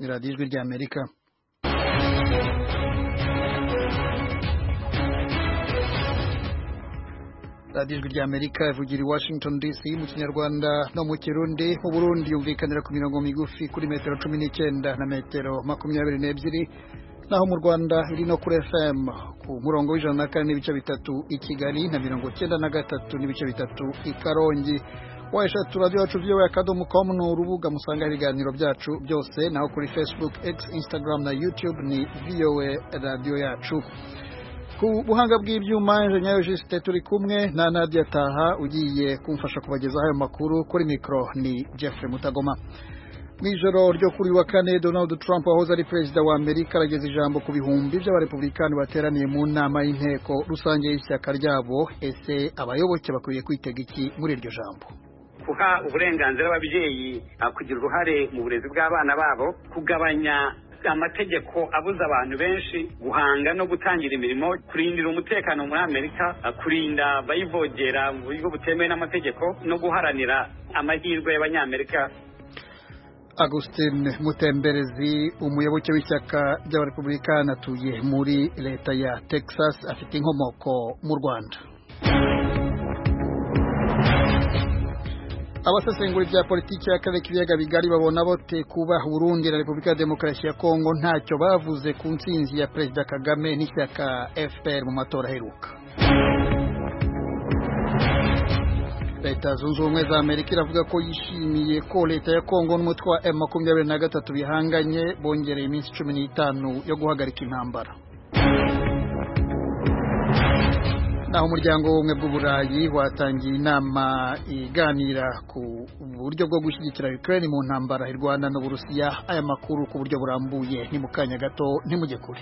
radiyo ijwi ry'Amerika. radiyo ijwi ry'Amerika ivugira i Washington DC mu Kinyarwanda no mu Kirundi. Mu Burundi yumvikanira ku mirongo migufi kuri metero 19 na metero 22, naho mu Rwanda iri no kuri FM ku murongo w'104 n'ibice bitatu i Kigali na 93 n'ibice bitatu i Karongi. Washatu radio yacu VOA.com no urubuga musanga ibiganiro byacu byose, naho kuri Facebook, X, Instagram na YouTube ni VOA radio yacu. Ku buhanga bw'ibyuma engineer Juste turi kumwe na Nadia Taha ugiye kumfasha kubagezaho ayo makuru. Kuri mikro ni Jeffrey Mutagoma. Mwijoro ryo kuri wa kane, Donald Trump wahoze ari perezida wa Amerika arageza ijambo ku bihumbi by'abarepublikani bateraniye mu nama y'inteko rusange y'ishyaka ryabo. Ese abayoboke bakwiye kwitega iki muri iryo jambo? Kuha uburenganzira ababyeyi kugira uruhare mu burezi bw'abana babo, kugabanya amategeko abuza abantu benshi guhanga no gutangira imirimo, kurindira umutekano muri Amerika, kurinda bayivogera mu buryo butemewe n'amategeko no guharanira amahirwe y'abanyamerika. Augustin Mutemberezi, umuyoboke w'ishyaka ry'abarepublikani atuye muri leta ya Texas, afite inkomoko mu Rwanda. Abasesengura bya politiki y'akarere k'ibiyaga bigari babona bote kuba Burundi na Repubulika ya Demokarasi ya Kongo ntacyo bavuze ku ntsinzi ya Perezida Kagame n'ishyaka FPR mu matora aheruka. Leta Zunze Ubumwe za Amerika iravuga ko yishimiye ko leta ya Kongo n'umutwe wa M23 bihanganye bongereye iminsi 15 yo guhagarika intambara. Naho umuryango w'ubumwe bw'Uburayi watangiye inama iganira ku buryo bwo gushyigikira Ukraine mu ntambara irwana n'Uburusiya. Aya makuru ku buryo burambuye ni mu kanya gato, ntimujye kure.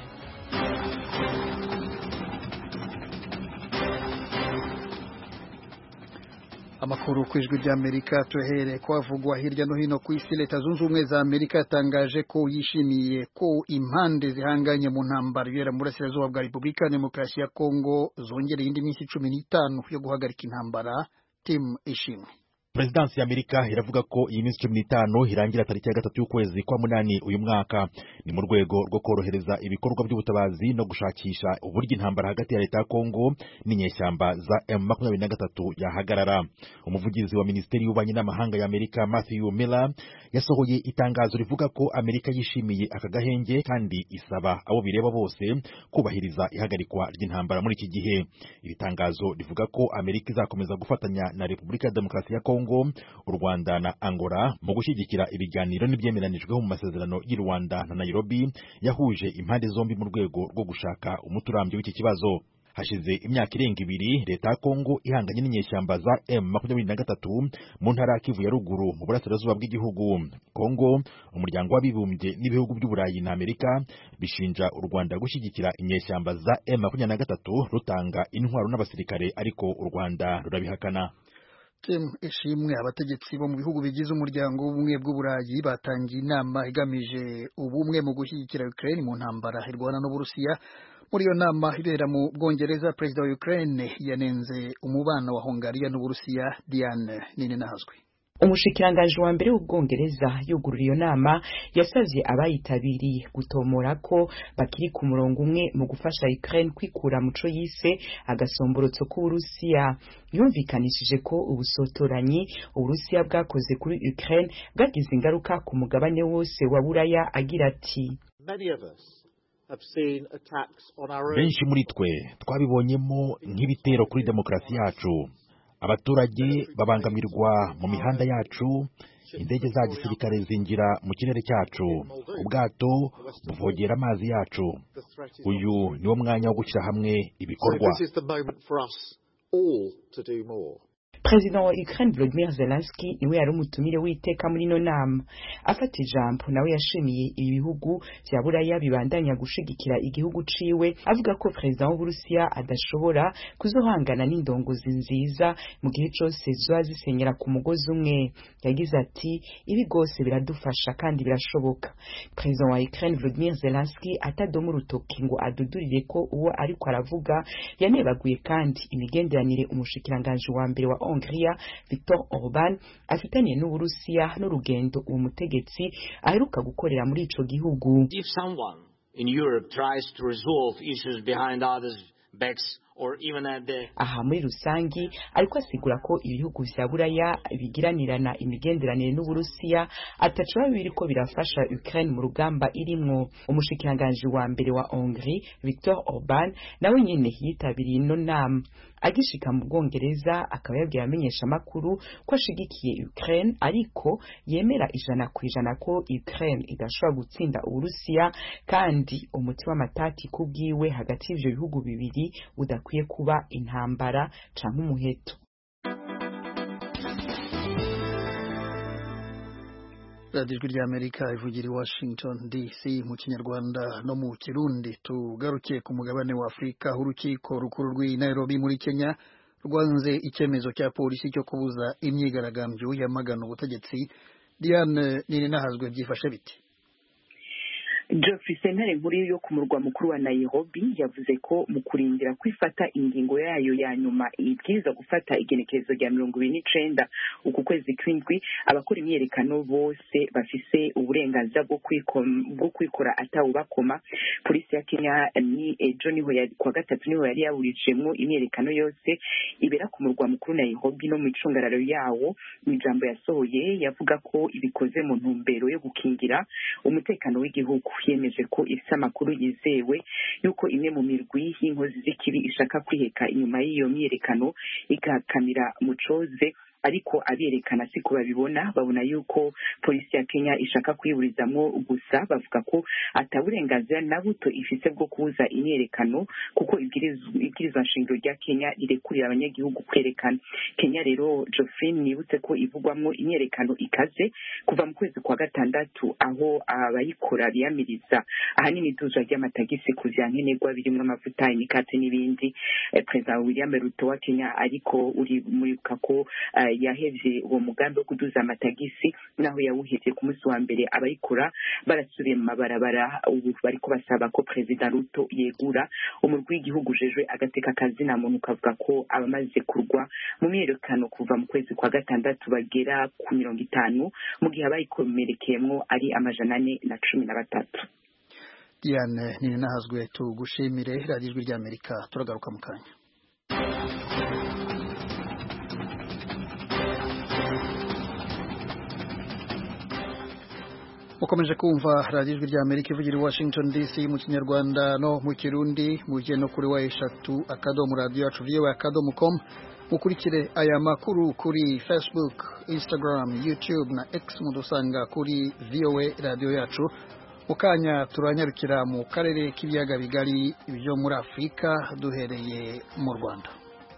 Amakuru ku ijwi ry'Amerika tuhere kwavugwa hirya no hino ku isi. Leta Zunze Ubumwe za Amerika yatangaje ko yishimiye ko impande zihanganye mu ntambara ibera mu burasirazuba bwa Repubulika ya Demokarasi ya Kongo zongereye indi minsi 15 yo guhagarika intambara. Tim Ishimwe. Presidansi ya Amerika iravuga ko iyi minsi 15 irangira tariki ya 3 y'ukwezi kwa munani uyu mwaka. Ni mu rwego rwo korohereza ibikorwa by'ubutabazi no gushakisha uburyo intambara hagati ya leta ya Kongo n'inyeshyamba za M23 yahagarara. Umuvugizi wa Minisiteri y'Ububanyi n'Amahanga ya Amerika Matthew Miller yasohoye itangazo rivuga ko Amerika yishimiye aka gahenge kandi isaba abo bireba bose kubahiriza ihagarikwa ry'intambara muri iki gihe. Iri tangazo rivuga ko Amerika izakomeza gufatanya na Repubulika ya Demokarasi ya Kongo, u Rwanda na Angola mu gushyigikira ibiganiro n'ibyemeranijweho mu masezerano y'u Rwanda na Nairobi yahuje impande zombi mu rwego rwo gushaka umuturambyo w'iki kibazo. Hashize imyaka irenga 2 leta ya Kongo ihanganye n'inyeshyamba za M23 mu ntara ya Kivu ya ruguru mu burasirazuba bw'igihugu. Kongo, umuryango w'abibumbye n'ibihugu by'Uburayi na Amerika bishinja u Rwanda gushyigikira inyeshyamba za M23 rutanga intwaro n'abasirikare, ariko u Rwanda rurabihakana. Tim Ishimwe. Abategetsi bo mu bihugu bigize umuryango w'ubumwe bw'Uburayi batangiye inama igamije ubumwe mu gushyigikira Ukraine mu ntambara irwana n'Uburusiya. Muri iyo nama ibera mu Bwongereza, perezida wa Ukraine yanenze umubano wa Hungariya n'Uburusiya. Diane Ninenahazwe. Umushikiranganji wa mbere w'Ubwongereza yugurura iyo nama yasavye abayitabiriye gutomora ko bakiri ku murongo umwe mu gufasha Ukraine kwikura muco yise agasomborotso k'Uburusiya. Yumvikanishije ko ubusotoranyi Uburusiya bwakoze kuri Ukraine bwagize ingaruka ku mugabane wose wa Buraya, agira ati: benshi muri twe twabibonyemo nk'ibitero kuri demokarasi yacu. Abaturage babangamirwa mu mihanda yacu, indege za gisirikare zinjira mu kirere cyacu, ubwato buvogera amazi yacu. Uyu niwo mwanya wo gushyira hamwe ibikorwa. President wa Ukraine Volodymyr Zelensky niwe yari umutumire w'iteka muri no nama. Afata ijambo nawe yashimiye ibihugu vya Buraya bibandanya gushigikira igihugu ciwe, avuga ko president w'Uburusiya adashobora kuzohangana n'indongozi nziza mu gihe cyose ziba zisenyera ku mugozi umwe. Yagize ati: ibi gose biradufasha kandi birashoboka. President wa Ukraine Volodymyr Zelensky atadomu rutoki ngo adudurire ko uwo ariko aravuga, yanebaguye kandi imigenderanire umushikiranganje wa mbere wa Hongria Viktor Orban afitaniye n'Uburusiya n'urugendo uwo mutegetsi aheruka gukorera muri ico gihugu. If someone in Europe tries to resolve issues behind others' backs or even at the aha muri rusangi ariko asigura ko ibihugu vya Buraya bigiranirana imigenderanire n'Uburusiya ataco biriko birafasha Ukraine mu rugamba irimwo. Umushikiranganje wa mbere wa Hongrie Viktor Orban nawe nyene yitabiriye ino nama agishika mu Bwongereza akaba yabwiye amenyesha makuru ko ashigikiye Ukraine ariko yemera 100% ko Ukraine idashobora gutsinda Uburusiya kandi umuti w'amatati kubwiwe hagati y'ivyo bihugu bibiri udakwiye kuba intambara canke umuheto. Radio ry'Amerika ivugira i Washington DC mu Kinyarwanda no mu Kirundi. Tugarukiye ku mugabane wa Afrika. Urukiko rukuru rw'i Nairobi muri Kenya rwanze icyemezo cya polisi cyo kubuza imyigaragambyo yamagana ubutegetsi. Diane Ninahazwe byifashe biti? Geoffrey Sentare nkuru yo ku murwa mukuru wa Nairobi yavuze ko mu kurindira kwifata ingingo yayo ya nyuma ibwiza gufata igenekerezo rya 29 uku kwezi kw'indwi abakora imyerekano bose bafise uburenganzira bwo kwikora atawubakoma. Polisi ya Kenya ni ejo niho yari kwa gatatu niho yari yaburijemwo imyerekano yose ibera ku murwa mukuru Nairobi no mu icungararo yawo. Mu ijambo yasohoye yavuga ko ibikoze mu ntumbero yo gukingira umutekano w'igihugu. Yemeje ko ifite amakuru yizewe yuko imwe mu mirwi y'inkozi z'ikibi ishaka kwiheka inyuma y'iyo myerekano igakamira mucoze, ariko aberekana siko babibona. Babona yuko polisi ya Kenya ishaka kwiburizamwo gusa, bavuga ko ataburenganzira na buto ifise bwo kubuza imyerekano kuko ibwirizwa nshingiro rya Kenya rirekurira abanyagihugu kwerekana. Kenya rero Geoffrey nibutse ko ivugwamwo imyerekano ikaze kuva mu kwezi kwa gatandatu aho abayikora biyamiriza ahanini iduzwa ry'amatagisi ku vyankenerwa birimwo amavuta, imikate n'ibindi. President William Ruto wa Kenya ariko uri muribuka ko yahevye uwo mugambi wo kuduza amatagisi naho yawuhevye ku munsi wa mbere. Abayikora barasubiye mu mabarabara ubu bariko basaba ko President Ruto yegura umurwi w'igihugu jejwe agateka kazina muntu kavuga ko abamaze kurwa mu myerekano kuva mu kwezi kwa gatandatu bagera ku 50 mu gihe abayikomerekeyemwo ari 413. Diane Ninahazwe tugushimire. Radio ry'Amerika turagaruka mu kanya. Ukomeje kumva Radio ry'Amerika ivugira i Washington DC mu Kinyarwanda no mu Kirundi, muje no kuri wa eshatu akadomo radio yacu voa.com. Mukurikire aya makuru kuri Facebook, Instagram, YouTube na X mudusanga kuri VOA radio yacu. Ukanya turanyarukira mu karere k'ibiyaga bigari byo muri Afrika duhereye mu Rwanda.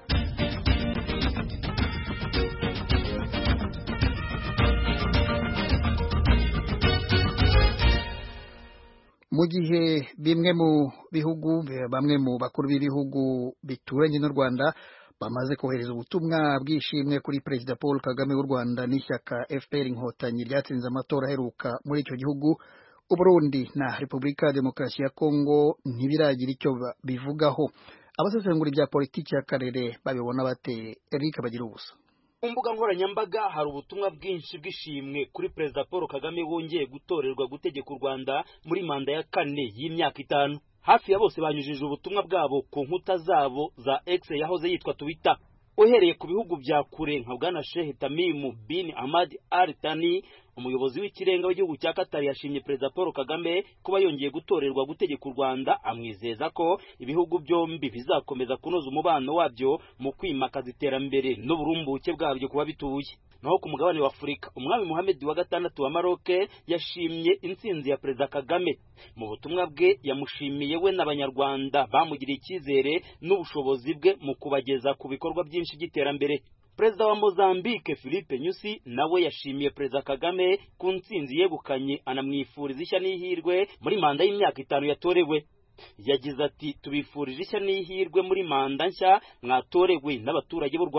Mu gihe bimwe mu bihugu bamwe mu bakuru b'ibihugu bituranye n'u Rwanda bamaze kohereza ubutumwa bwishimwe kuri Perezida Paul Kagame w'u Rwanda n'ishyaka FPR Inkotanyi ryatsinze amatora aheruka muri icyo gihugu, Uburundi na Repubulika ya Demokarasi ya Kongo ntibiragira icyo bivugaho. Abasesengura ibya politiki y'akarere babibona bate? Eric bagira ubusa. Ku mbuga nkoranyambaga hari ubutumwa bwinshi bw'ishimwe kuri Perezida Paul Kagame wongeye gutorerwa gutegeka u Rwanda muri manda ya 4 y'imyaka 5. Hafi ya bose banyujije ubutumwa bwabo ku nkuta zabo za X yahoze yitwa Twitter. Uhereye ku bihugu bya kure nka Bwana Sheikh Tamim bin Ahmad Al Thani, umuyobozi w'ikirenga w'igihugu cya Qatar, yashimye Perezida Paul Kagame kuba yongeye gutorerwa gutegeka u Rwanda, amwizeza ko ibihugu byombi bizakomeza kunoza umubano wabyo mu kwimakaza iterambere n'uburumbuke bwabyo kuba bituye. Naho ku mugabane wa Afurika, umwami Mohamed wa gatandatu wa Maroc yashimye intsinzi ya Perezida Kagame. Mu butumwa bwe yamushimiye we n'abanyarwanda bamugiriye icyizere n'ubushobozi bwe mu kubageza ku bikorwa byinshi by'iterambere. Perezida wa Mozambique Philippe Nyusi nawe yashimiye Perezida Kagame ku ntsinzi yegukanye, anamwifuriza ishya n'ihirwe muri manda y'imyaka 5 yatorewe. Yagize ati, tubifurije ishya n'ihirwe muri manda nshya mwatorewe n'abaturage b'u Rwanda.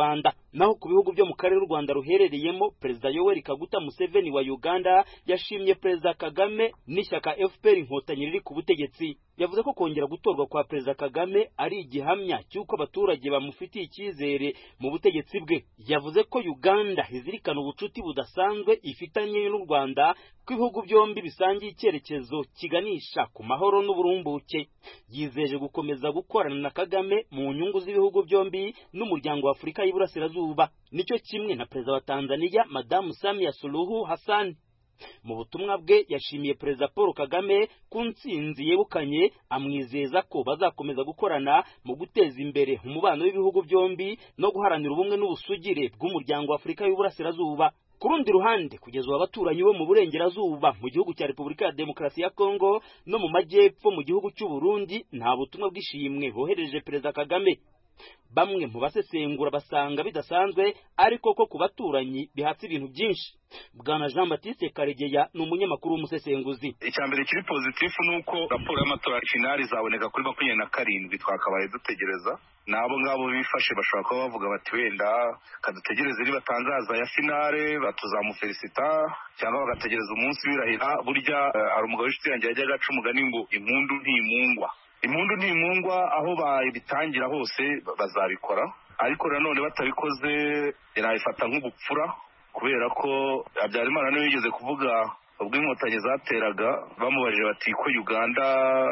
naho ku bihugu byo mu karere u Rwanda ruherereyemo Perezida Yoweri Kaguta Museveni wa Uganda yashimye Perezida Kagame n'ishyaka FPR Inkotanyi riri ku butegetsi. Yavuze ko kongera gutorwa kwa Perezida Kagame ari igihamya cy'uko abaturage bamufitiye icyizere mu butegetsi bwe. Yavuze ko Uganda izirikana ubucuti budasanzwe ifitanye n'u Rwanda, ko ibihugu byombi bisangiye icyerekezo kiganisha ku mahoro n'uburumbuke. Yizeje gukomeza gukorana na Kagame mu nyungu z'ibihugu byombi n'umuryango wa Afurika y'Iburasirazuba. Nicyo kimwe na Perezida wa Tanzania Madamu Samia Suluhu Hassan. Mu butumwa bwe yashimiye Perezida Paul Kagame ku ntsinzi yegukanye, amwizeza ko bazakomeza gukorana mu guteza imbere umubano w'ibihugu byombi no guharanira ubumwe n'ubusugire bw'umuryango wa Afurika y'Uburasirazuba. Ku rundi ruhande, kugeza ubu abaturanyi bo mu burengerazuba mu gihugu cya Repubulika ya Demokarasi ya Kongo no mu majyepfo mu gihugu cy'u Burundi nta butumwa bw'ishimwe bohereje Perezida Kagame. Bamwe mu basesengura basanga bidasanzwe, ariko ko ku baturanyi bihatse ibintu byinshi. Bwana Jean Baptiste Karegeya ni umunyamakuru w'umusesenguzi. Icyambere kiri pozitifu nuko raporo y'amatora finali izaboneka kuri 27 twakabaye dutegereza. Nabo ngabo bifashe bashobora kuba bavuga bati wenda kadutegereze ribatangaza ya finale batuzamufelicita, cyangwa bagategereza umunsi wirahira. Burya ari umugabo w'inshuti yanjye yajyaga aca umugani ngo impundu ntimungwa. Impundu ntimungwa, aho babitangira hose bazabikora, ariko nanone batabikoze yarayifata nk'ubupfura, kubera ko Habyarimana niwe yigeze kuvuga ubwo inkotanyi zateraga bamubajije bati ko Uganda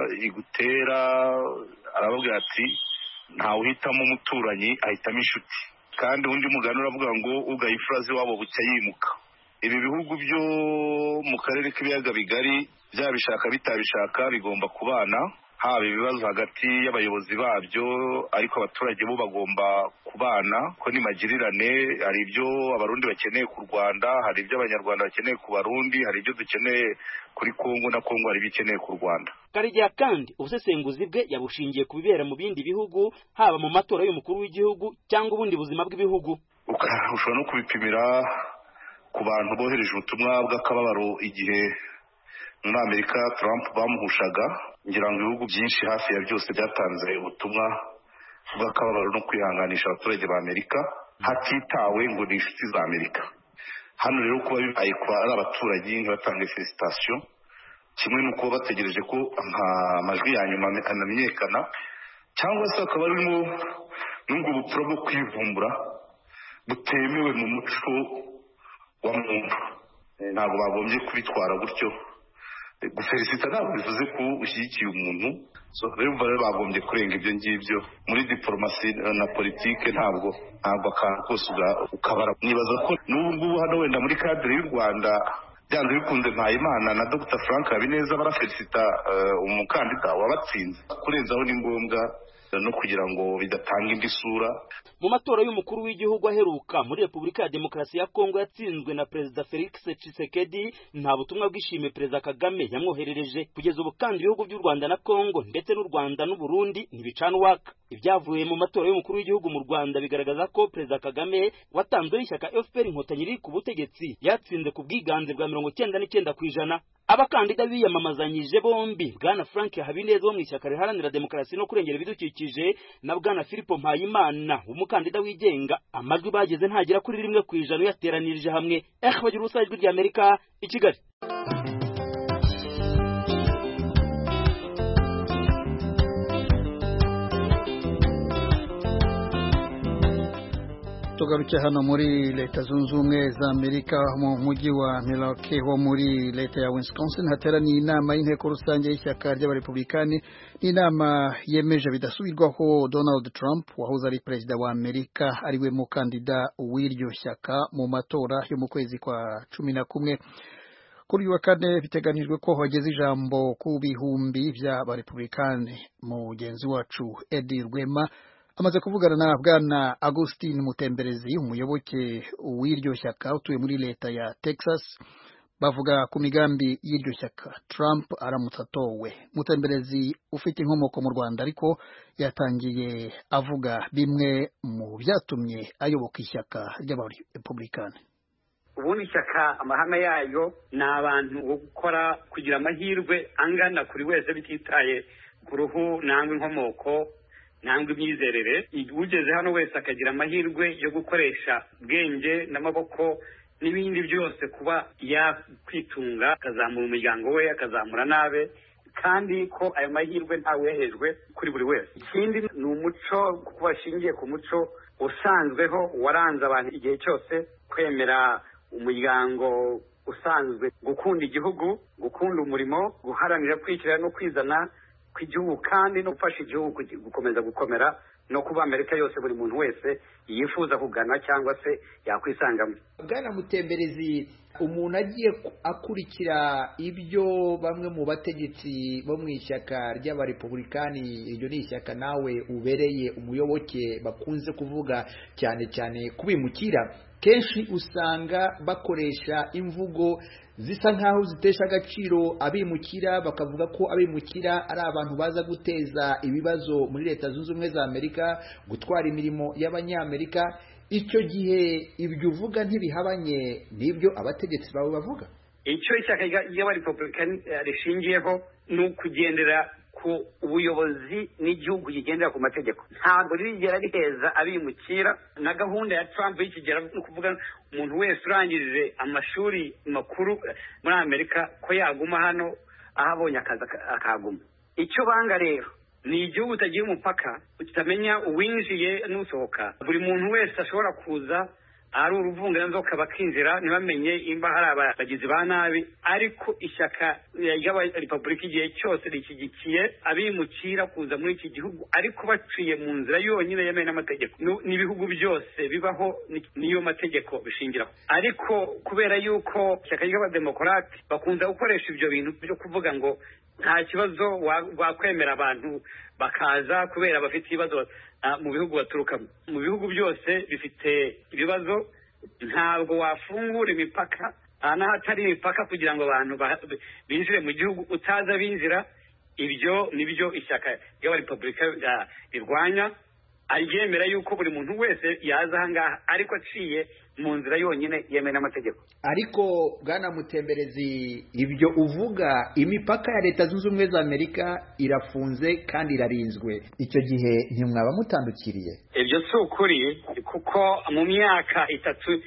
igutera, arababwira ati ntawe uhitamo umuturanyi ahitamo inshuti, kandi undi mugani uravuga ngo ugaye ifurazi wabo bucya yimuka. Ibi bihugu byo mu karere k'ibiyaga bigari byabishaka bitabishaka bigomba kubana, haba ibibazo hagati y'abayobozi babyo, ariko abaturage bo bagomba kubana ko nimagirirane. Hari ibyo abarundi bakeneye ku Rwanda, hari ibyo abanyarwanda bakeneye ku Barundi, hari ibyo dukeneye kuri Kongo na Kongo hari bikeneye ku Rwanda. Karegeya kandi ubusesenguzi bwe yabushingiye ku bibera mu bindi bihugu, haba mu matora y'umukuru w'igihugu cyangwa ubundi buzima bw'ibihugu. Ushobora no kubipimira ku bantu bohereje ubutumwa bw'akababaro igihe muri Amerika Trump bamuhushaga. Ngira ngo ibihugu byinshi hafi ya byose byatanze ubutumwa bw'akababaro no kwihanganisha abaturage ba Amerika, hatitawe ngo ni inshuti za Amerika. Hano rero kuba bibaye kwa ari abaturanyi ntibatange felicitation, kimwe nuko bategereje ko amajwi ya nyuma anamenyekana, cyangwa se akaba arimo n'ubwo bupfura bwo kwivumbura butemewe mu muco wa muntu. Ntabwo bagombye kubitwara gutyo. Gufelicita ntabwo bivuze ko ushyigikiye umuntu, rero bagombye kurenga ibyo ngibyo. Muri diplomasi na politike ntabwo akantu kose ukabara. Nibaza ko n'ubu hano wenda muri cadre y'u Rwanda byanze bikunze Mpayimana na Dr Frank Habineza barafelicita umukandida wabatsinze. Kurenzaho ni ngombwa no kugira ngo bidatanga indi sura. Mu matora y'umukuru w'igihugu aheruka muri Repubulika ya Demokarasi ya Kongo yatsinzwe na Perezida Felix Tshisekedi, nta butumwa bw'ishimwe Perezida Kagame yamwoherereje. Kugeza ubu kandi ibihugu by'u Rwanda na Kongo ndetse n'u Rwanda n'u Burundi ntibicana uwaka. Ibyavuye mu matora y'umukuru w'igihugu mu Rwanda bigaragaza ko Perezida Kagame watanzwe n'ishyaka FPR Inkotanyi riri ku butegetsi yatsinze ku bwiganze bwa 99%. Abakandida biyamamazanyije bombi, Bwana Frank Habineza wo mu ishyaka riharanira demokarasi no kurengera ibidukikije na Bwana Philippe Mpayimana umukandida wigenga, amajwi bageze ntagera kuri 1% yateranirije hamwe. Bagira ubusa ijwi rya Amerika i Kigali. Tugaruke hano muri Leta Zunze Ubumwe za Amerika mu mujyi wa Milwaukee ho muri leta ya Wisconsin hateraniye inama y'inteko rusange y'ishyaka ry'abarepublikani. Inama yemeje bidasubirwaho Donald Trump wahoze ari perezida wa Amerika ariwe mukandida w'iryo shyaka mu matora yo mu kwezi kwa 11. Kuri uyu wa kane biteganijwe ko hageze ijambo ku bihumbi by'abarepublikani. Mugenzi wacu Eddie Rwema amaze kuvugana na Bwana Augustine Mutemberezi umuyoboke w'iryo shyaka utuye muri leta ya Texas, bavuga ku migambi y'iryo shyaka Trump aramutse atowe. Mutemberezi ufite inkomoko mu Rwanda ariko yatangiye avuga bimwe mu byatumye ayoboka ishyaka ry'abarepublikani. Ubundi ishyaka amahame yayo ni abantu wo gukora kugira amahirwe angana kuri wese bititaye ku ruhu nangwa inkomoko nangwa imyizerere. Ugeze hano wese akagira amahirwe yo gukoresha ubwenge n'amaboko n'ibindi byose kuba yakwitunga, akazamura umuryango we, akazamura n'abe, kandi ko ayo mahirwe ntawehejwe kuri buri wese. Ikindi ni umuco, kuko bashingiye ku muco usanzweho waranze abantu igihe cyose, kwemera umuryango usanzwe, gukunda igihugu, gukunda umurimo, guharanira kwishyira no kwizana kw'igihugu, kandi no gufasha igihugu gukomeza gukomera, no kuba Amerika yose buri muntu wese yifuza kugana cyangwa se yakwisangamo. Bwana Mutemberezi, umuntu agiye akurikira ibyo bamwe mu bategetsi bo mu ishyaka ry'abarepublikani, iryo ni ishyaka nawe ubereye umuyoboke, bakunze kuvuga cyane cyane kubimukira, kenshi usanga bakoresha imvugo zisa nkaho zitesha agaciro abimukira, bakavuga ko abimukira ari abantu baza guteza ibibazo muri Leta Zunze Ubumwe za Amerika, gutwara imirimo y'abanyamerika. Icyo gihe ibyo uvuga ntibihabanye n'ibyo abategetsi bawe bavuga? Icyo ishyaka ry'abarepublikani rishingiyeho ni ukugendera ku ubuyobozi n'igihugu kigendera ku mategeko, ntabwo rigera riheza abimukira. Na gahunda ya Trump y'ikigera no kuvuga umuntu wese urangirije amashuri makuru muri Amerika ko yaguma hano, ahabonye akazi akaguma. Icyo banga rero ni igihugu utagiye umupaka, utamenya uwinjiye n'usohoka. Buri muntu wese ashobora kuza ari uruvunganzoka bakinjira ntibamenye imba hari abagizi ba nabi. Ariko ishyaka ry'abarepublika igihe cyose rishyigikiye abimukira kuza muri iki gihugu, ariko baciye mu nzira yonyine yemewe n'amategeko. N'ibihugu byose bibaho niyo mategeko bishingiraho. Ariko kubera yuko ishyaka ry'abademokarati bakunze gukoresha ibyo bintu byo kuvuga ngo nta kibazo wakwemera abantu bakaza kubera bafite ibibazo mu bihugu baturukamo. Mu bihugu byose bifite ibibazo, ntabwo wafungura imipaka n'ahatari imipaka kugira ngo abantu binjire mu gihugu utaza binjira. Ibyo nibyo ishyaka ry'abarepublika rirwanya, aryemera yuko buri muntu wese yaza ahangaha ariko aciye mu nzira yonyine yemewe n'amategeko. Ariko Bwana Mutemberezi, ibyo uvuga, imipaka ya Leta Zunze Ubumwe za Amerika irafunze kandi irarinzwe, icyo gihe ntimwaba mutandukiriye? Ibyo si ukuri, kuko mu myaka 3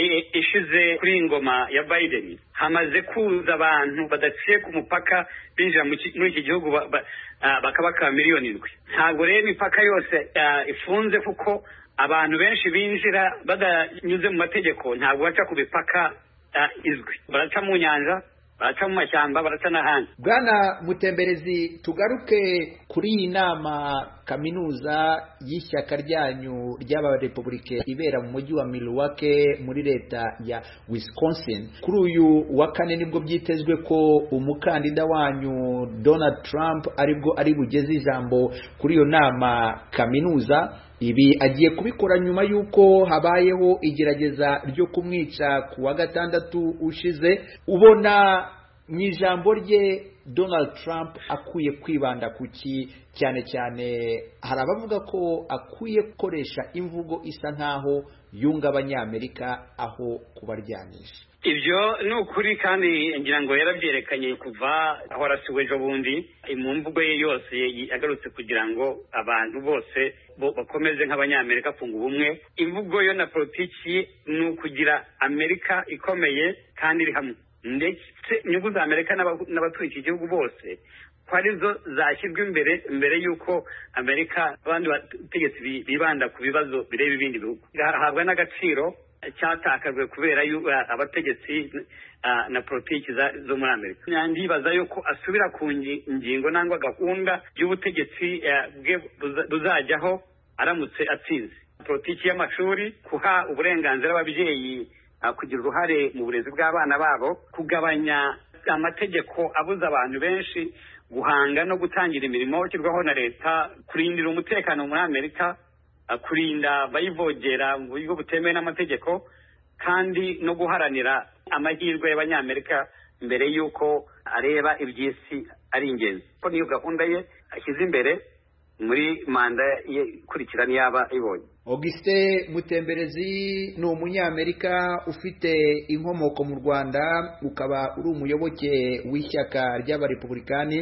ishize kuri ingoma ya Biden hamaze kuza abantu badaciye ku mupaka binjira muri iki gihugu bakabaka miliyoni 7. Ntabwo rero imipaka yose ifunze, kuko abantu benshi binjira badanyuze mu mategeko, ntabwo baca ku mipaka izwi, baraca mu nyanja, baraca mu mashyamba, baraca n'ahandi. Bwana Mutemberezi, tugaruke kuri iyi nama kaminuza y'ishyaka ryanyu ry'abarepublike ibera mu mujyi wa Milwaukee muri leta ya Wisconsin. Kuri uyu wa kane nibwo byitezwe ko umukandida wanyu Donald Trump aribwo ari bugeze ijambo kuri iyo nama kaminuza. Ibi agiye kubikora nyuma y'uko habayeho igerageza ryo kumwica ku wa gatandatu ushize. Ubona mu ijambo rye Donald Trump akwiye kwibanda kuki? Cyane cyane hari abavuga ko akwiye gukoresha imvugo isa nkaho yunga abanyamerika aho kubaryanisha. Ibyo ni ukuri, kandi ngira ngo yarabyerekanye kuva aho arasiwe ejo bundi. Mu mvugo ye yose yagarutse kugira ngo abantu bose bakomeze nk'abanyamerika kunga ubumwe. Imvugo yo na politiki ni ukugira Amerika ikomeye kandi iri hamwe, ndetse inyungu za Amerika n'abatuye iki gihugu bose ko arizo zashyirwa imbere y'uko Amerika abandi bategetsi bibanda ku bibazo bireba ibindi bihugu. Hahabwa n'agaciro cyatakajwe kubera abategetsi na politiki zo muri Amerika. Ndibaza yuko asubira ku ngingo nangwa gahunda y'ubutegetsi bwe buzajyaho aramutse atsinze. Politiki y'amashuri, kuha uburenganzira ababyeyi kugira uruhare mu burezi bw'abana babo, kugabanya amategeko abuza abantu benshi guhanga no gutangira imirimo ishyirwaho na leta, kurindira umutekano muri Amerika, kurinda abayivogera mu buryo butemewe n'amategeko, kandi no guharanira amahirwe y'abanyamerika mbere y'uko areba iby'isi ari ingenzi. Ko niyo gahunda ye ashyize imbere muri manda ye ikurikira niyaba ibonye. Augustin Mutemberezi ni umunyamerika ufite inkomoko mu Rwanda, ukaba uri umuyoboke w'ishyaka ry'abarepublikani.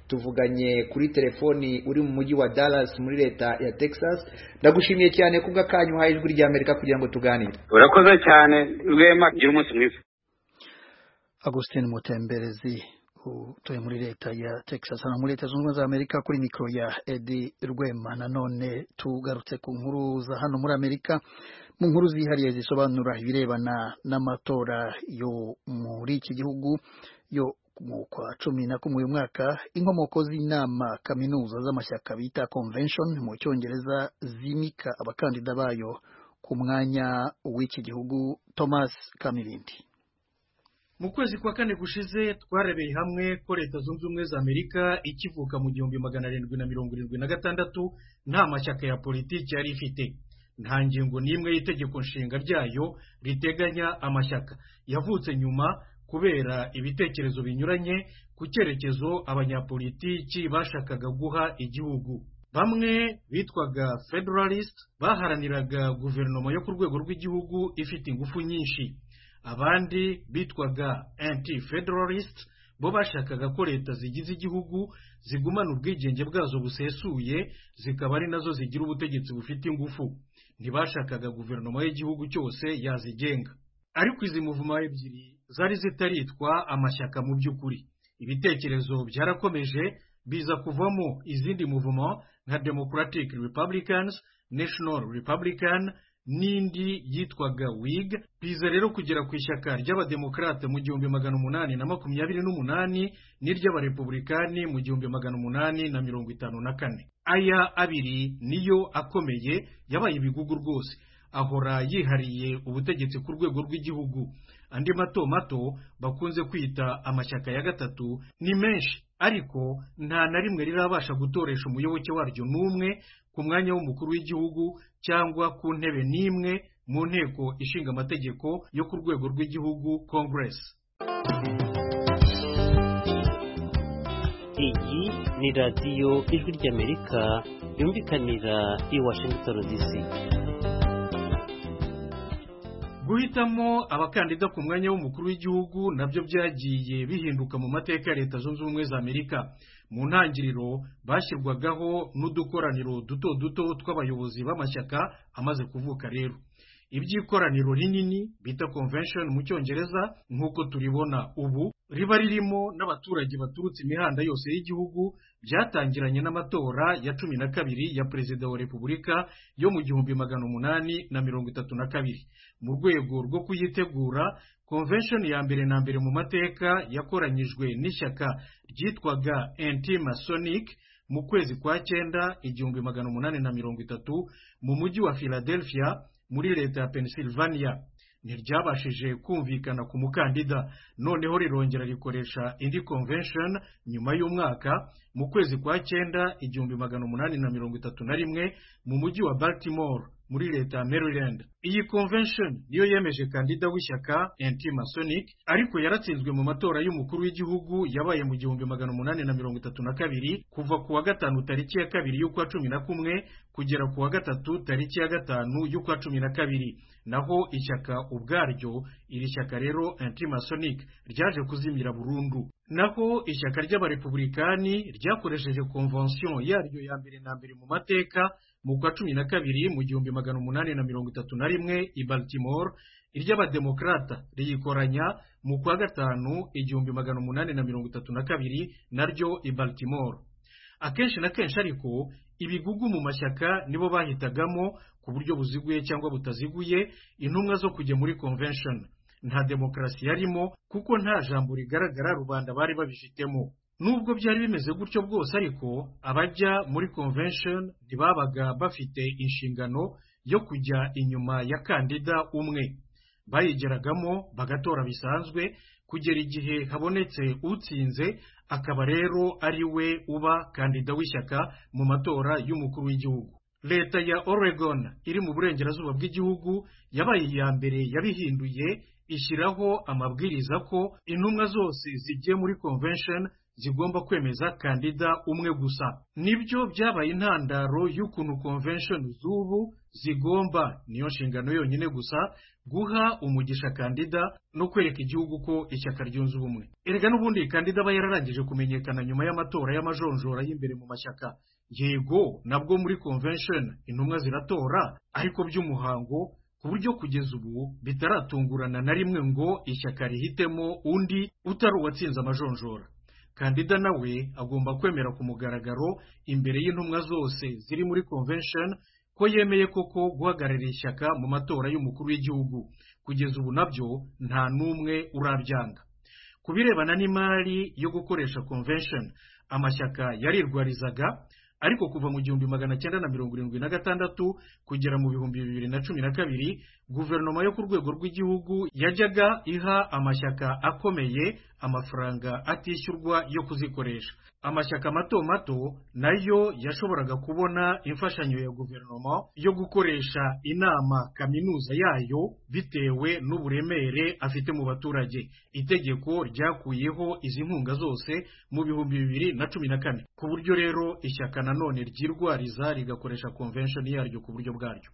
tuvuganye kuri telefoni uri mu mujyi wa Dallas muri leta ya Texas. Ndagushimiye cyane kubwa kanyu haye ijwi rya Amerika kugira ngo tuganire. Urakoze cyane Rwema, gira umunsi mwiza. Augustin Mutemberezi utuye muri leta ya Texas hano muri leta zunze ubumwe za Amerika kuri mikro ya Eddie Rwema. Nanone tugarutse ku nkuru za hano muri Amerika, mu nkuru zihariye zisobanura ibirebana n'amatora yo muri iki gihugu yo mu kwa 11 uyu mwaka. Inkomoko z'inama kaminuza z'amashyaka bita convention mu cyongereza zimika abakandida bayo ku mwanya w'iki gihugu. Thomas Kamilindi. Mu kwezi kwa kane gushize twarebeye hamwe ko leta zunze ubumwe za Amerika ikivuka mu 1776 nta mashyaka ya politiki yari ifite. Nta ngingo n'imwe y'itegeko nshinga ryayo riteganya amashyaka. Yavutse nyuma kubera ibitekerezo binyuranye ku cyerekezo abanyapolitiki bashakaga guha igihugu. Bamwe bitwaga Federalist baharaniraga guverinoma yo ku rwego rw'igihugu ifite ingufu nyinshi. Abandi bitwaga Anti-Federalist bo bashakaga ko leta zigize igihugu zigumana ubwigenge bwazo busesuye, zikaba ari nazo zigira ubutegetsi bufite ingufu. Ntibashakaga guverinoma y'igihugu cyose yazigenga. Ariko izi muvuma ebyiri zari zitaritwa amashyaka mu by'ukuri. Ibitekerezo byarakomeje biza kuvamo izindi muvuma nka Democratic Republicans, National Republican n'indi yitwaga Whig. Biza rero kugera ku ishyaka ry'abademokrate mu 1828 n'iry'abarepublikani mu 1854. Aya abiri niyo akomeye yabaye ibigugu rwose, ahora yihariye ubutegetsi ku rwego rw'igihugu. Andi mato mato bakunze kwita amashyaka ya gatatu ni menshi, ariko nta na rimwe rirabasha gutoresha umuyoboke waryo n'umwe ku mwanya w'umukuru w'igihugu cyangwa ku ntebe n'imwe mu nteko ishinga amategeko yo ku rwego rw'igihugu Congress. Iyi ni radiyo ijwi ry'Amerika yumvikanira i Washington DC. Guhitamo abakandida ku mwanya w'umukuru w'igihugu nabyo byagiye bihinduka mu mateka ya leta zunze ubumwe za Amerika. Mu ntangiriro bashyirwagaho n'udukoraniro duto duto tw'abayobozi b'amashyaka amaze kuvuka. Rero iby'ikoraniro rinini bita convention mu cyongereza nk'uko turibona ubu riba ririmo n'abaturage baturutse imihanda yose y'igihugu, byatangiranye n'amatora ya 12 ya perezida wa repubulika yo mu 1832. Mu rwego rwo kuyitegura, convention ya mbere na mbere mu mateka yakoranyijwe n'ishyaka ryitwaga Anti-Masonic mu kwezi kwa 9 1830 mu mujyi wa Philadelphia muri leta ya Pennsylvania. Ntiryabashije kumvikana ku mukandida, noneho rirongera rikoresha indi convention nyuma y'umwaka mu kwezi kwa 9 1831 mu mujyi wa Baltimore muri leta ya Maryland. Iyi convention niyo yemeje kandida w'ishyaka Anti-Masonic, ariko yaratsinzwe mu matora y'umukuru w'igihugu yabaye mu 1832 kuva ku wa 5 tariki ya 2 y'ukwa 11 kugera ku wa 3 tariki ya 5 y'ukwa 12. Naho ishyaka ubwaryo, iri shyaka rero Anti-Masonic, ryaje kuzimira burundu. Naho ishyaka ry'abarepublikani ryakoresheje convention yaryo ya mbere na mbere mu mateka mu kwa 12 mu 1831 i Baltimore. Iry'abademokrata riyikoranya mu kwa 5 1832 naryo i Baltimore. Akenshi na kenshi ariko ibigugu mu mashyaka nibo bahitagamo ku buryo buziguye cyangwa butaziguye intumwa zo kujya muri convention. Nta demokrasi yarimo kuko nta jambo rigaragara rubanda bari babifitemo. Nubwo byari bimeze gutyo bwose ariko abajya muri convention ntibabaga bafite inshingano yo kujya inyuma ya kandida umwe. Bayigeragamo bagatora bisanzwe kugera igihe habonetse utsinze, akaba rero ari we uba kandida w'ishyaka mu matora y'umukuru w'igihugu. Leta ya Oregon iri mu burengerazuba bw'igihugu yabaye iya mbere yabihinduye, ishyiraho amabwiriza ko intumwa zose zigiye muri convention zigomba kwemeza kandida umwe gusa. Nibyo byabaye intandaro y'ukuntu convention z'ubu zigomba, niyo nshingano yonyine gusa, guha umugisha kandida no kwereka igihugu ko ishyaka ryunze ubumwe. Erega n'ubundi kandida aba yararangije kumenyekana nyuma y'amatora y'amajonjora y'imbere mu mashyaka. Yego nabwo muri convention intumwa ziratora, ariko by'umuhango, ku buryo kugeza ubu bitaratungurana na rimwe ngo ishyaka rihitemo undi utari uwatsinze amajonjora. Kandida nawe agomba kwemera ku mugaragaro imbere y'intumwa zose ziri muri convention ko yemeye koko guhagararira ishyaka mu matora y'umukuru w'igihugu. Kugeza ubu nabyo nta n'umwe urabyanga. Ku birebana n'imari yo gukoresha convention, amashyaka yarirwarizaga, ariko kuva mu 1976 kugera mu 2012 guverinoma yo ku rwego rw'igihugu yajyaga iha amashyaka akomeye amafaranga atishyurwa yo kuzikoresha. Amashyaka mato mato nayo yashoboraga kubona imfashanyo ya guverinoma yo gukoresha inama kaminuza yayo bitewe n'uburemere afite mu baturage. Itegeko ryakuyeho izi nkunga zose mu 2014, ku buryo rero ishyaka nanone ryirwariza rigakoresha convention yaryo ku buryo bwaryo.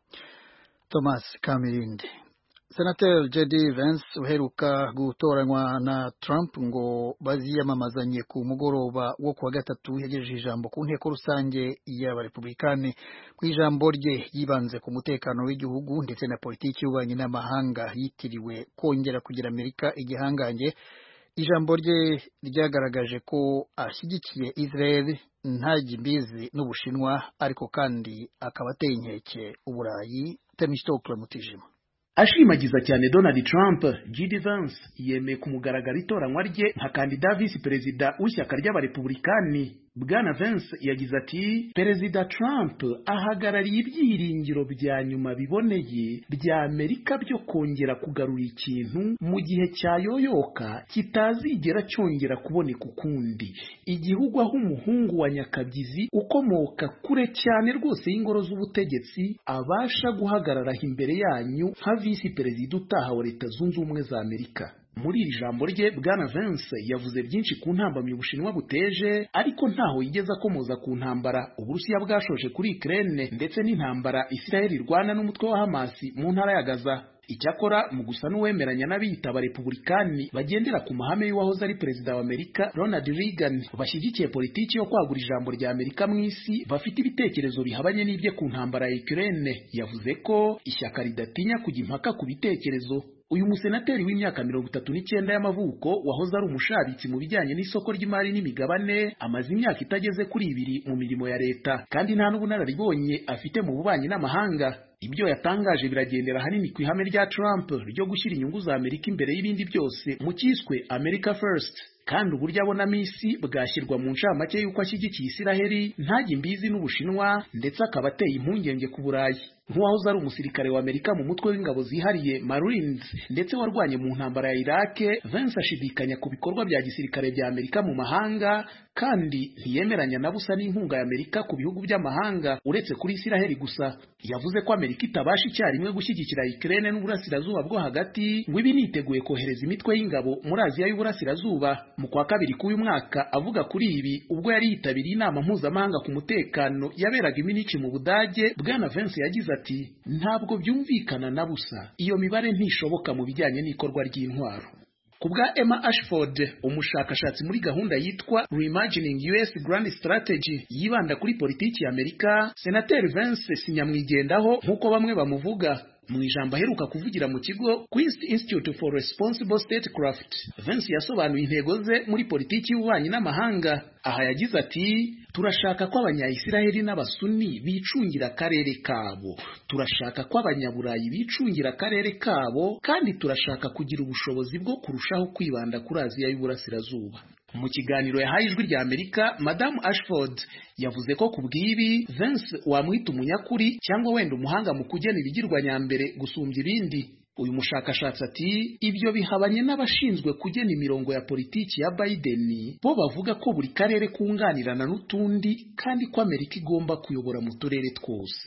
Thomas Kamirindi. Senator J.D. Vance uheruka gutoranywa na Trump ngo baziyamamazanye ku mugoroba wo kuwa gatatu yagejeje ijambo ku nteko rusange y'abarepublikani. Mu ijambo rye yibanze ku mutekano w'igihugu ndetse na politiki y'ububanyi n'amahanga yitiriwe kongera kugira Amerika igihangange. Ijambo rye ryagaragaje ko ashyigikiye Israel ntajya imbizi n'Ubushinwa, ariko kandi akaba ateye inkeke Uburayi. Temistokle Mutijima. Ashimagiza cyane Donald Trump, J.D. Vance yemeye ku mugaragaro itoranywa rye nka kandida visi perezida w'ishyaka ry'abarepublikani. Bwana Vance yagize ati, Perezida Trump ahagarariye ibyiringiro bya nyuma biboneye bya Amerika byo kongera kugarura ikintu mu gihe cyayoyoka kitazigera cyongera kuboneka ukundi. Igihugu aho umuhungu wa nyakabyizi ukomoka kure cyane rwose y'ingoro z'ubutegetsi abasha guhagarara imbere yanyu nka visi perezida utaha wa Leta Zunze Ubumwe za Amerika. Muri iri jambo rye Bwana Vance yavuze byinshi ku ntambamyi Ubushinwa buteje, ariko ntaho yigeze akomoza ku ntambara Uburusiya bwashoje kuri Ukraine ndetse n'intambara Israel irwana n'umutwe wa Hamas mu ntara ya Gaza. Icyakora mu gusa n'uwemeranya n'abiyita abarepublikani bagendera ku mahame y'uwahoze ari perezida wa Amerika Ronald Reagan, bashyigikiye politiki yo kwagura ijambo rya Amerika mu isi, bafite ibitekerezo bihabanye n'ibye ku ntambara ya Ukraine. Yavuze ko ishyaka ridatinya kujya impaka ku bitekerezo. Uyu musenateri w'imyaka 39 y'amavuko wahoze ari umushabitsi mu bijyanye n'isoko ry'imari n'imigabane, amaze imyaka itageze kuri 2 mu mirimo ya leta, kandi nta n'ubunararibonye afite mu bubanyi n'amahanga. Ibyo yatangaje biragendera hanini ku ihame rya Trump ryo gushyira inyungu za Amerika imbere y'ibindi byose mu cyiswe America First, kandi uburyo abonamo isi bwashyirwa mu ncamake y'uko ashyigikiye Isiraheli ntajya imbizi n'Ubushinwa, ndetse akaba ateye impungenge ku Burayi. Nk'uwahoze ari umusirikare wa Amerika mu mutwe w'ingabo zihariye Marines ndetse warwanye mu ntambara ya Iraq, Vance ashidikanya ku bikorwa bya gisirikare bya Amerika mu mahanga, kandi ntiyemeranya na busa n'inkunga ya Amerika ku bihugu by'amahanga uretse kuri Isiraheli gusa. Yavuze ko Amerika itabasha icyarimwe gushyigikira Ukraine n'uburasirazuba bwo hagati, ngo ibi niteguye kohereza imitwe y'ingabo muri Aziya y'uburasirazuba. Mu kwa kabiri k'uyu mwaka avuga kuri ibi ubwo yari yitabiriye inama mpuzamahanga ku mutekano yaberaga i Munich mu Budage, Bwana Vance yagize ati, ntabwo byumvikana na busa, iyo mibare ntishoboka mu bijyanye n'ikorwa ry'intwaro. Kubwa Emma Ashford, umushakashatsi muri gahunda yitwa Reimagining US Grand Strategy yibanda kuri politiki ya Amerika, Senator Vance sinyamwigendaho nk'uko bamwe bamuvuga. Mu ijambo aheruka kuvugira mu kigo Queen's Institute for Responsible Statecraft, Vance yasobanuye intego ze muri politiki y'ububanyi n'amahanga. Aha yagize ati, turashaka ko abanya-Isiraheli n'abasuni bicungira akarere kabo, turashaka ko abanyaburayi bicungira akarere kabo, kandi turashaka kugira ubushobozi bwo kurushaho kwibanda kuri Aziya y'uburasirazuba. Mu kiganiro yahaye Ijwi rya Amerika, Madamu Ashford yavuze ko kubw'ibi Vance wamwita umunyakuri cyangwa wenda umuhanga mu kugena ibigirwanyambere gusumbya ibindi. Uyu mushakashatsi ati, ibyo bihabanye n'abashinzwe kugena imirongo ya politiki ya Biden, bo bavuga ko buri karere kunganirana n'utundi kandi ko Amerika igomba kuyobora mu turere twose.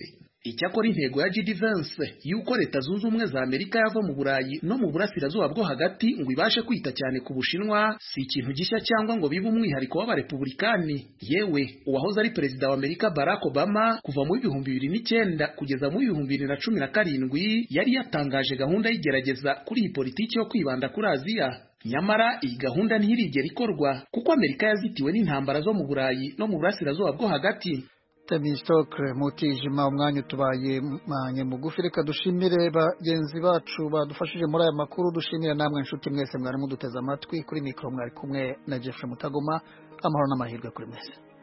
Icyakora intego ya JD Vance y'uko Leta Zunze Ubumwe za Amerika yava mu Burayi no mu burasirazuba bwo hagati ngo ibashe kwita cyane ku Bushinwa si ikintu gishya cyangwa ngo bibe umwihariko w'abarepublikani. Yewe uwahoze ari perezida wa Amerika Barack Obama kuva mu 2009 kugeza mu 2017 yari yatangaje gahunda y'igerageza kuri iyi politiki yo kwibanda kuri Aziya. Nyamara iyi gahunda ntiyirigera ikorwa kuko Amerika yazitiwe n'intambara zo mu Burayi no mu burasirazuba bwo hagati. Temistokre Mutijima, umwanya utubaye manye mugufi, reka dushimire bagenzi bacu badufashije muri aya makuru. Dushimira namwe inshuti mwese mwari muduteze amatwi. Kuri mikoro mwari kumwe na Jeffrey Mutagoma. Amahoro n'amahirwe kuri mwese.